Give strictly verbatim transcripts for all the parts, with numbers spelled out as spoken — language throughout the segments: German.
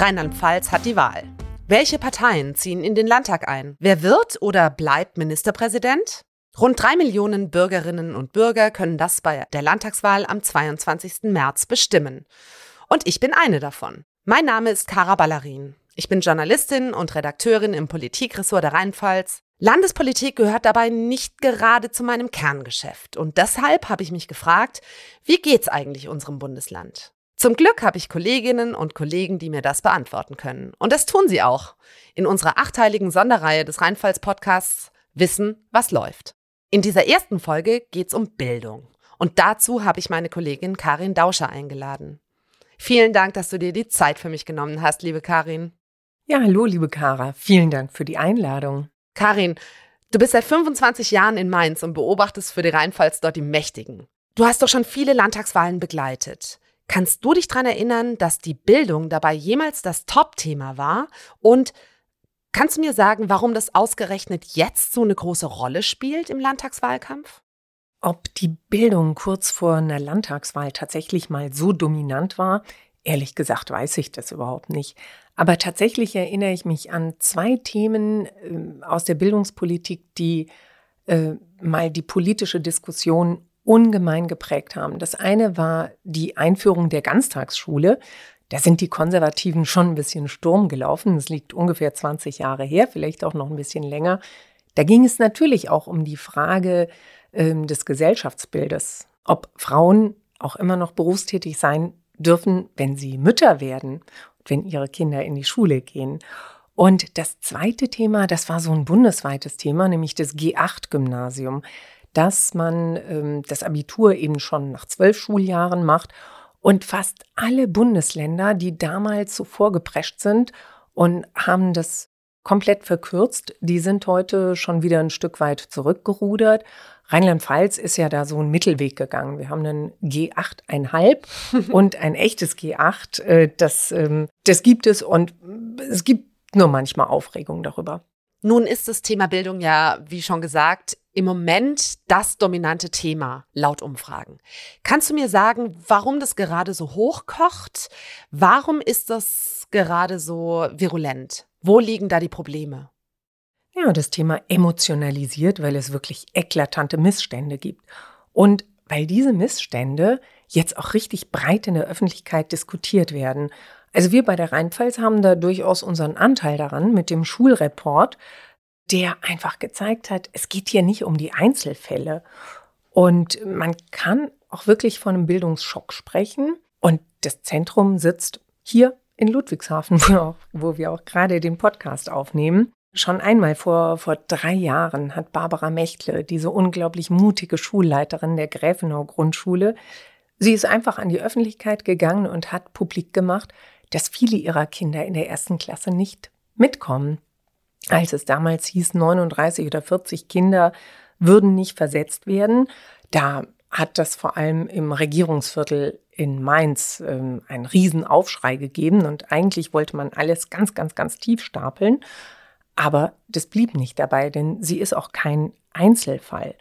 Rheinland-Pfalz hat die Wahl. Welche Parteien ziehen in den Landtag ein? Wer wird oder bleibt Ministerpräsident? Rund drei Millionen Bürgerinnen und Bürger können das bei der Landtagswahl am zweiundzwanzigsten März bestimmen. Und ich bin eine davon. Mein Name ist Kara Ballarin. Ich bin Journalistin und Redakteurin im Politikressort der Rheinpfalz. Landespolitik gehört dabei nicht gerade zu meinem Kerngeschäft. Und deshalb habe ich mich gefragt, wie geht's eigentlich unserem Bundesland? Zum Glück habe ich Kolleginnen und Kollegen, die mir das beantworten können. Und das tun sie auch in unserer achteiligen Sonderreihe des Rheinpfalz-Podcasts Wissen, was läuft. In dieser ersten Folge geht's um Bildung. Und dazu habe ich meine Kollegin Karin Dauscher eingeladen. Vielen Dank, dass du dir die Zeit für mich genommen hast, liebe Karin. Ja, hallo, liebe Kara. Vielen Dank für die Einladung. Karin, du bist seit fünfundzwanzig Jahren in Mainz und beobachtest für die Rheinpfalz dort die Mächtigen. Du hast doch schon viele Landtagswahlen begleitet. Kannst du dich daran erinnern, dass die Bildung dabei jemals das Top-Thema war? Und kannst du mir sagen, warum das ausgerechnet jetzt so eine große Rolle spielt im Landtagswahlkampf? Ob die Bildung kurz vor einer Landtagswahl tatsächlich mal so dominant war, ehrlich gesagt weiß ich das überhaupt nicht. Aber tatsächlich erinnere ich mich an zwei Themen äh, aus der Bildungspolitik, die äh, mal die politische Diskussion ungemein geprägt haben. Das eine war die Einführung der Ganztagsschule. Da sind die Konservativen schon ein bisschen Sturm gelaufen. Das liegt ungefähr zwanzig Jahre her, vielleicht auch noch ein bisschen länger. Da ging es natürlich auch um die Frage äh, des Gesellschaftsbildes, ob Frauen auch immer noch berufstätig sein dürfen, wenn sie Mütter werden und wenn ihre Kinder in die Schule gehen. Und das zweite Thema, das war so ein bundesweites Thema, nämlich das G acht Gymnasium, dass man ähm, das Abitur eben schon nach zwölf Schuljahren macht und fast alle Bundesländer, die damals so vorgeprescht sind und haben das komplett verkürzt, die sind heute schon wieder ein Stück weit zurückgerudert. Rheinland-Pfalz ist ja da so einen Mittelweg gegangen. Wir haben einen G acht Komma fünf und ein echtes G acht. Äh, das, ähm, das gibt es und es gibt nur manchmal Aufregung darüber. Nun ist das Thema Bildung ja, wie schon gesagt, im Moment das dominante Thema laut Umfragen. Kannst du mir sagen, warum das gerade so hochkocht? Warum ist das gerade so virulent? Wo liegen da die Probleme? Ja, das Thema emotionalisiert, weil es wirklich eklatante Missstände gibt. Und weil diese Missstände jetzt auch richtig breit in der Öffentlichkeit diskutiert werden. Also wir bei der Rheinpfalz haben da durchaus unseren Anteil daran mit dem Schulreport, der einfach gezeigt hat, es geht hier nicht um die Einzelfälle. Und man kann auch wirklich von einem Bildungsschock sprechen. Und das Zentrum sitzt hier in Ludwigshafen, wo, auch, wo wir auch gerade den Podcast aufnehmen. Schon einmal vor, vor drei Jahren hat Barbara Mechtle, diese unglaublich mutige Schulleiterin der Gräfenau-Grundschule, sie ist einfach an die Öffentlichkeit gegangen und hat publik gemacht, dass viele ihrer Kinder in der ersten Klasse nicht mitkommen. Als es damals hieß, neununddreißig oder vierzig Kinder würden nicht versetzt werden, da hat das vor allem im Regierungsviertel in Mainz ähm, einen riesen Aufschrei gegeben und eigentlich wollte man alles ganz, ganz, ganz tief stapeln. Aber das blieb nicht dabei, denn sie ist auch kein Einzelfall.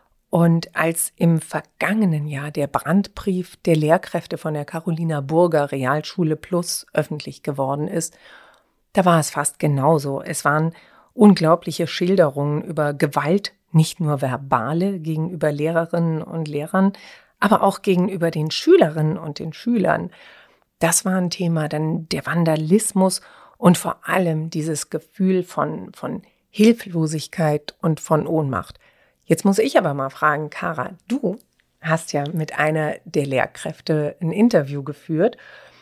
Und als im vergangenen Jahr der Brandbrief der Lehrkräfte von der Carolina Burger Realschule Plus öffentlich geworden ist, da war es fast genauso. Es waren unglaubliche Schilderungen über Gewalt, nicht nur verbale gegenüber Lehrerinnen und Lehrern, aber auch gegenüber den Schülerinnen und den Schülern. Das war ein Thema, dann der Vandalismus und vor allem dieses Gefühl von, von Hilflosigkeit und von Ohnmacht. Jetzt muss ich aber mal fragen, Kara, du hast ja mit einer der Lehrkräfte ein Interview geführt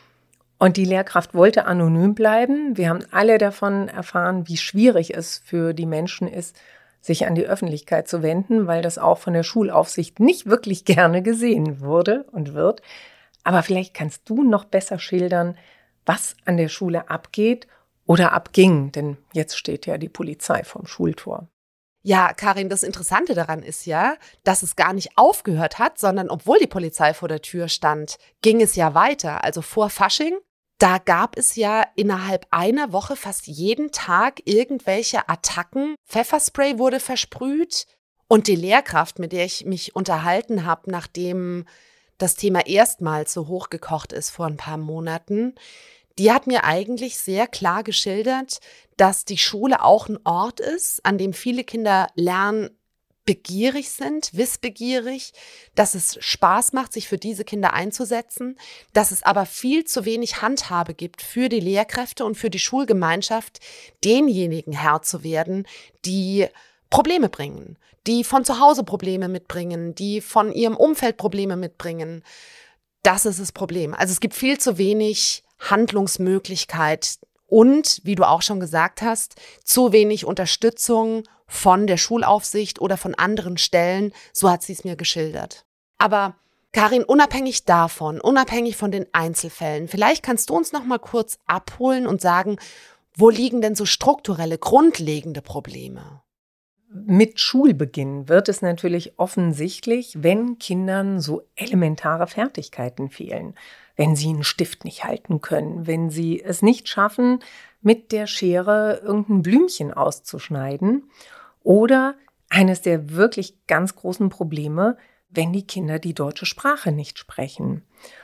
und die Lehrkraft wollte anonym bleiben. Wir haben alle davon erfahren, wie schwierig es für die Menschen ist, sich an die Öffentlichkeit zu wenden, weil das auch von der Schulaufsicht nicht wirklich gerne gesehen wurde und wird. Aber vielleicht kannst du noch besser schildern, was an der Schule abgeht oder abging, denn jetzt steht ja die Polizei vorm Schultor. Ja, Karin, das Interessante daran ist ja, dass es gar nicht aufgehört hat, sondern obwohl die Polizei vor der Tür stand, ging es ja weiter. Also vor Fasching, da gab es ja innerhalb einer Woche fast jeden Tag irgendwelche Attacken. Pfefferspray wurde versprüht und die Lehrkraft, mit der ich mich unterhalten habe, nachdem das Thema erstmals so hochgekocht ist vor ein paar Monaten, die hat mir eigentlich sehr klar geschildert, dass die Schule auch ein Ort ist, an dem viele Kinder lernbegierig sind, wissbegierig, dass es Spaß macht, sich für diese Kinder einzusetzen, dass es aber viel zu wenig Handhabe gibt für die Lehrkräfte und für die Schulgemeinschaft, denjenigen Herr zu werden, die Probleme bringen, die von zu Hause Probleme mitbringen, die von ihrem Umfeld Probleme mitbringen. Das ist das Problem. Also es gibt viel zu wenig Handlungsmöglichkeit und, wie du auch schon gesagt hast, zu wenig Unterstützung von der Schulaufsicht oder von anderen Stellen. So hat sie es mir geschildert. Aber Karin, unabhängig davon, unabhängig von den Einzelfällen, vielleicht kannst du uns noch mal kurz abholen und sagen, wo liegen denn so strukturelle, grundlegende Probleme? Mit Schulbeginn wird es natürlich offensichtlich, wenn Kindern so elementare Fertigkeiten fehlen, wenn sie einen Stift nicht halten können, wenn sie es nicht schaffen, mit der Schere irgendein Blümchen auszuschneiden oder eines der wirklich ganz großen Probleme, wenn die Kinder die deutsche Sprache nicht sprechen.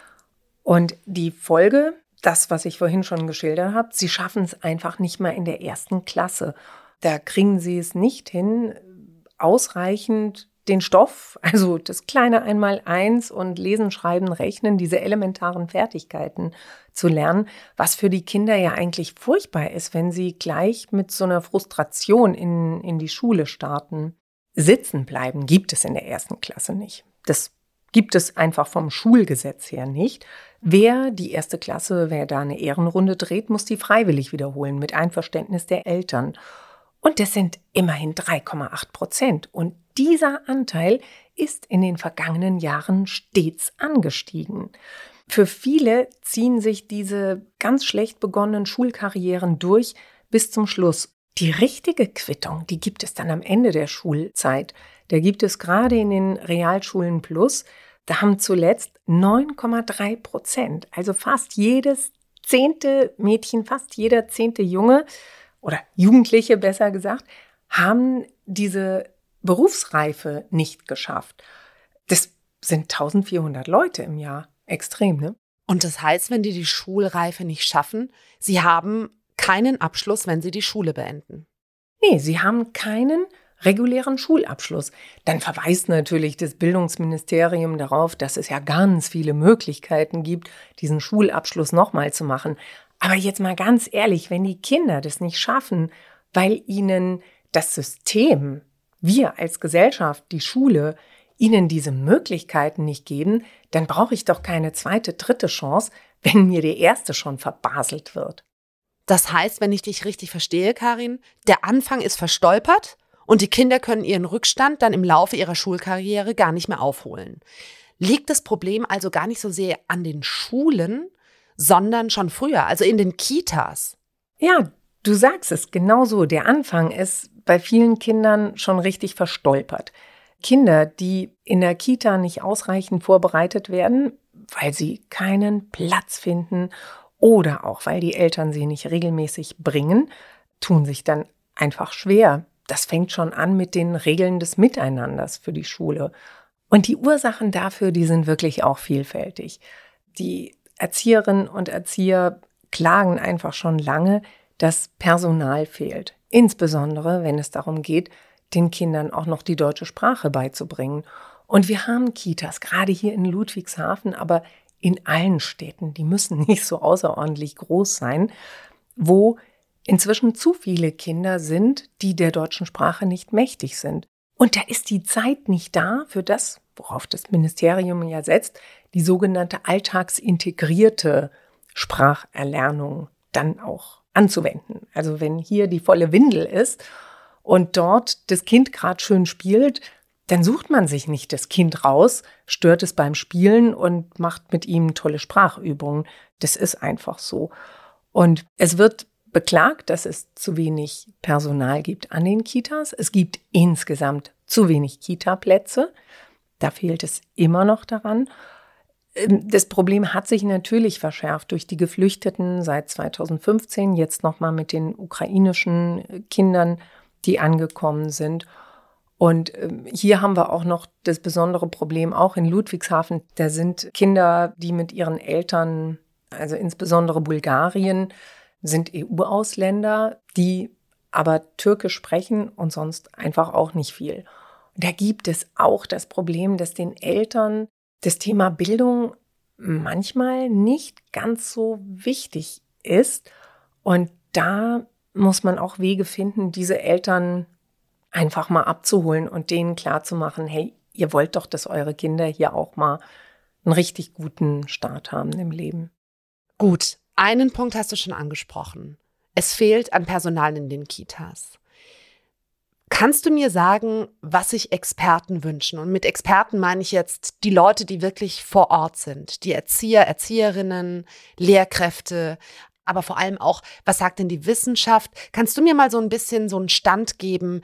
Und die Folge, das, was ich vorhin schon geschildert habe, sie schaffen es einfach nicht mal in der ersten Klasse. Da kriegen sie es nicht hin, ausreichend den Stoff, also das kleine Einmaleins und Lesen, Schreiben, Rechnen, diese elementaren Fertigkeiten zu lernen, was für die Kinder ja eigentlich furchtbar ist, wenn sie gleich mit so einer Frustration in, in die Schule starten. Sitzen bleiben gibt es in der ersten Klasse nicht. Das gibt es einfach vom Schulgesetz her nicht. Wer die erste Klasse, wer da eine Ehrenrunde dreht, muss die freiwillig wiederholen mit Einverständnis der Eltern. Und das sind immerhin drei Komma acht Prozent. Und dieser Anteil ist in den vergangenen Jahren stets angestiegen. Für viele ziehen sich diese ganz schlecht begonnenen Schulkarrieren durch bis zum Schluss. Die richtige Quittung, die gibt es dann am Ende der Schulzeit. Da gibt es gerade in den Realschulen Plus, da haben zuletzt neun Komma drei Prozent, also fast jedes zehnte Mädchen, fast jeder zehnte Junge, oder Jugendliche besser gesagt, haben diese Berufsreife nicht geschafft. Das sind eintausendvierhundert Leute im Jahr. Extrem, ne? Und das heißt, wenn die die Schulreife nicht schaffen, sie haben keinen Abschluss, wenn sie die Schule beenden. Nee, sie haben keinen regulären Schulabschluss. Dann verweist natürlich das Bildungsministerium darauf, dass es ja ganz viele Möglichkeiten gibt, diesen Schulabschluss nochmal zu machen. Aber jetzt mal ganz ehrlich, wenn die Kinder das nicht schaffen, weil ihnen das System, wir als Gesellschaft, die Schule, ihnen diese Möglichkeiten nicht geben, dann brauche ich doch keine zweite, dritte Chance, wenn mir die erste schon verbaselt wird. Das heißt, wenn ich dich richtig verstehe, Karin, der Anfang ist verstolpert und die Kinder können ihren Rückstand dann im Laufe ihrer Schulkarriere gar nicht mehr aufholen. Liegt das Problem also gar nicht so sehr an den Schulen, sondern schon früher, also in den Kitas? Ja, du sagst es, genau so. Der Anfang ist bei vielen Kindern schon richtig verstolpert. Kinder, die in der Kita nicht ausreichend vorbereitet werden, weil sie keinen Platz finden oder auch weil die Eltern sie nicht regelmäßig bringen, tun sich dann einfach schwer. Das fängt schon an mit den Regeln des Miteinanders für die Schule. Und die Ursachen dafür, die sind wirklich auch vielfältig. Die Erzieherinnen und Erzieher klagen einfach schon lange, dass Personal fehlt. Insbesondere, wenn es darum geht, den Kindern auch noch die deutsche Sprache beizubringen. Und wir haben Kitas, gerade hier in Ludwigshafen, aber in allen Städten, die müssen nicht so außerordentlich groß sein, wo inzwischen zu viele Kinder sind, die der deutschen Sprache nicht mächtig sind. Und da ist die Zeit nicht da für das, worauf das Ministerium ja setzt, die sogenannte alltagsintegrierte Spracherlernung dann auch anzuwenden. Also wenn hier die volle Windel ist und dort das Kind gerade schön spielt, dann sucht man sich nicht das Kind raus, stört es beim Spielen und macht mit ihm tolle Sprachübungen. Das ist einfach so. Und es wird beklagt, dass es zu wenig Personal gibt an den Kitas. Es gibt insgesamt zu wenig Kita-Plätze. Da fehlt es immer noch daran. Das Problem hat sich natürlich verschärft durch die Geflüchteten seit zweitausendfünfzehn, jetzt nochmal mit den ukrainischen Kindern, die angekommen sind. Und hier haben wir auch noch das besondere Problem, auch in Ludwigshafen. Da sind Kinder, die mit ihren Eltern Also insbesondere Bulgarien sind E U-Ausländer, die aber Türkisch sprechen und sonst einfach auch nicht viel. Und da gibt es auch das Problem, dass den Eltern das Thema Bildung manchmal nicht ganz so wichtig ist. Und da muss man auch Wege finden, diese Eltern einfach mal abzuholen und denen klarzumachen, hey, ihr wollt doch, dass eure Kinder hier auch mal einen richtig guten Start haben im Leben. Gut, einen Punkt hast du schon angesprochen. Es fehlt an Personal in den Kitas. Kannst du mir sagen, was sich Experten wünschen? Und mit Experten meine ich jetzt die Leute, die wirklich vor Ort sind. Die Erzieher, Erzieherinnen, Lehrkräfte, aber vor allem auch, was sagt denn die Wissenschaft? Kannst du mir mal so ein bisschen so einen Stand geben,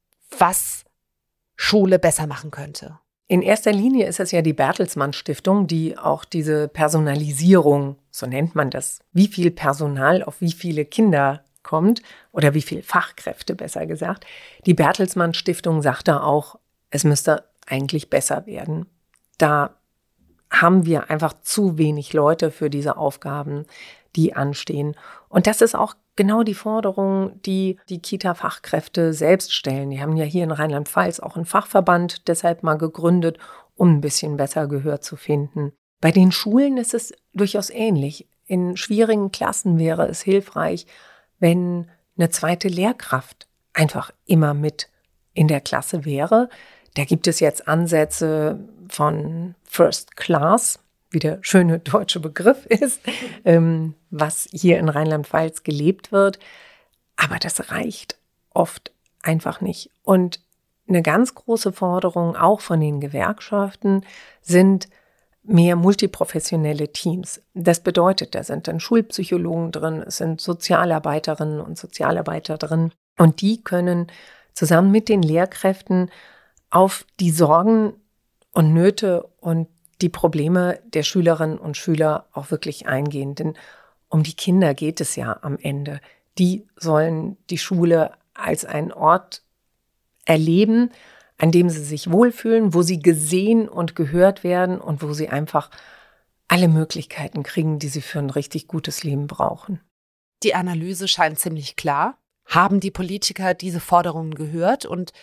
was Schule besser machen könnte? In erster Linie ist es ja die Bertelsmann Stiftung, die auch diese Personalisierung, so nennt man das, wie viel Personal auf wie viele Kinder kommt oder wie viele Fachkräfte besser gesagt. Die Bertelsmann Stiftung sagt da auch, es müsste eigentlich besser werden. Da haben wir einfach zu wenig Leute für diese Aufgaben, die anstehen. Und das ist auch genau die Forderung, die die Kita-Fachkräfte selbst stellen. Die haben ja hier in Rheinland-Pfalz auch einen Fachverband deshalb mal gegründet, um ein bisschen besser Gehör zu finden. Bei den Schulen ist es durchaus ähnlich. In schwierigen Klassen wäre es hilfreich, wenn eine zweite Lehrkraft einfach immer mit in der Klasse wäre. Da gibt es jetzt Ansätze von First Class, wie der schöne deutsche Begriff ist, ähm, was hier in Rheinland-Pfalz gelebt wird. Aber das reicht oft einfach nicht. Und eine ganz große Forderung auch von den Gewerkschaften sind mehr multiprofessionelle Teams. Das bedeutet, da sind dann Schulpsychologen drin, es sind Sozialarbeiterinnen und Sozialarbeiter drin. Und die können zusammen mit den Lehrkräften auf die Sorgen und Nöte und die Probleme der Schülerinnen und Schüler auch wirklich eingehen. Denn um die Kinder geht es ja am Ende. Die sollen die Schule als einen Ort erleben, an dem sie sich wohlfühlen, wo sie gesehen und gehört werden und wo sie einfach alle Möglichkeiten kriegen, die sie für ein richtig gutes Leben brauchen. Die Analyse scheint ziemlich klar. Haben die Politiker diese Forderungen gehört und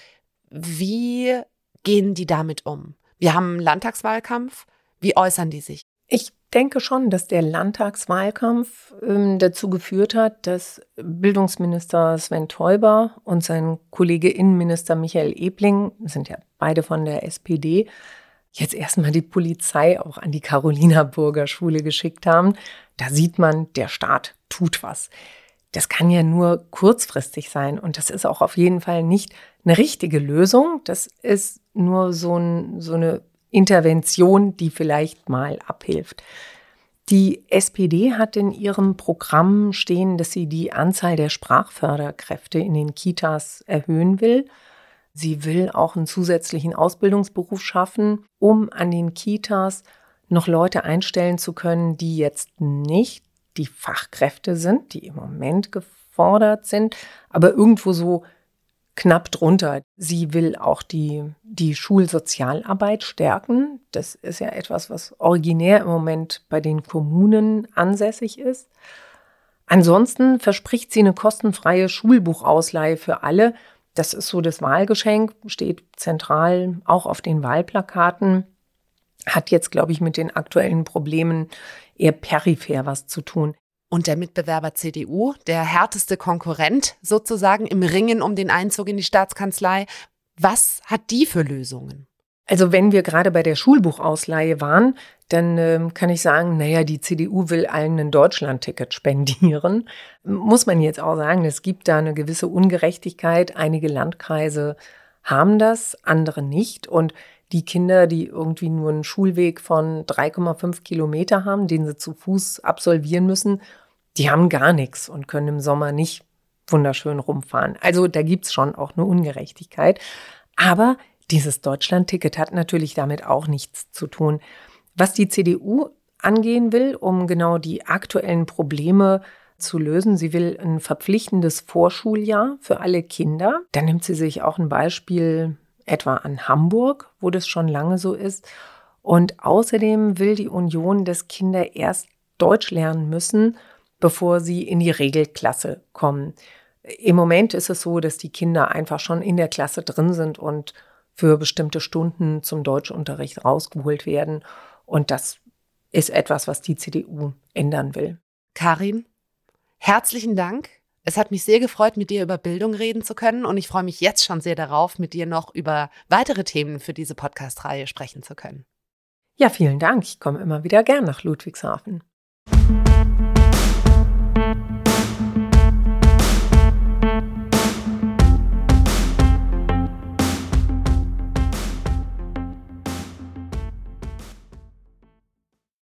wie gehen die damit um? Wir haben einen Landtagswahlkampf. Wie äußern die sich? Ich denke schon, dass der Landtagswahlkampf ähm, dazu geführt hat, dass Bildungsminister Sven Teuber und sein Kollege Innenminister Michael Ebling, sind ja beide von der S P D, jetzt erstmal die Polizei auch an die Carolina-Burger Schule geschickt haben. Da sieht man, der Staat tut was. Das kann ja nur kurzfristig sein und das ist auch auf jeden Fall nicht eine richtige Lösung. Das ist nur so, ein, so eine Intervention, die vielleicht mal abhilft. Die S P D hat in ihrem Programm stehen, dass sie die Anzahl der Sprachförderkräfte in den Kitas erhöhen will. Sie will auch einen zusätzlichen Ausbildungsberuf schaffen, um an den Kitas noch Leute einstellen zu können, die jetzt nicht die Fachkräfte sind, die im Moment gefordert sind, aber irgendwo so knapp drunter. Sie will auch die, die Schulsozialarbeit stärken. Das ist ja etwas, was originär im Moment bei den Kommunen ansässig ist. Ansonsten verspricht sie eine kostenfreie Schulbuchausleihe für alle. Das ist so das Wahlgeschenk, steht zentral auch auf den Wahlplakaten. Hat jetzt, glaube ich, mit den aktuellen Problemen eher peripher was zu tun. Und der Mitbewerber C D U, der härteste Konkurrent sozusagen im Ringen um den Einzug in die Staatskanzlei, was hat die für Lösungen? Also wenn wir gerade bei der Schulbuchausleihe waren, dann ähm, kann ich sagen, naja, die C D U will allen ein Deutschlandticket spendieren. Muss man jetzt auch sagen, es gibt da eine gewisse Ungerechtigkeit. Einige Landkreise haben das, andere nicht. Und die Kinder, die irgendwie nur einen Schulweg von drei Komma fünf Kilometer haben, den sie zu Fuß absolvieren müssen, die haben gar nichts und können im Sommer nicht wunderschön rumfahren. Also da gibt's schon auch eine Ungerechtigkeit. Aber dieses Deutschlandticket hat natürlich damit auch nichts zu tun. Was die C D U angehen will, um genau die aktuellen Probleme zu lösen, sie will ein verpflichtendes Vorschuljahr für alle Kinder. Da nimmt sie sich auch ein Beispiel etwa an Hamburg, wo das schon lange so ist. Und außerdem will die Union, dass Kinder erst Deutsch lernen müssen, bevor sie in die Regelklasse kommen. Im Moment ist es so, dass die Kinder einfach schon in der Klasse drin sind und für bestimmte Stunden zum Deutschunterricht rausgeholt werden. Und das ist etwas, was die C D U ändern will. Karin, herzlichen Dank. Es hat mich sehr gefreut, mit dir über Bildung reden zu können. Und ich freue mich jetzt schon sehr darauf, mit dir noch über weitere Themen für diese Podcast-Reihe sprechen zu können. Ja, vielen Dank. Ich komme immer wieder gern nach Ludwigshafen.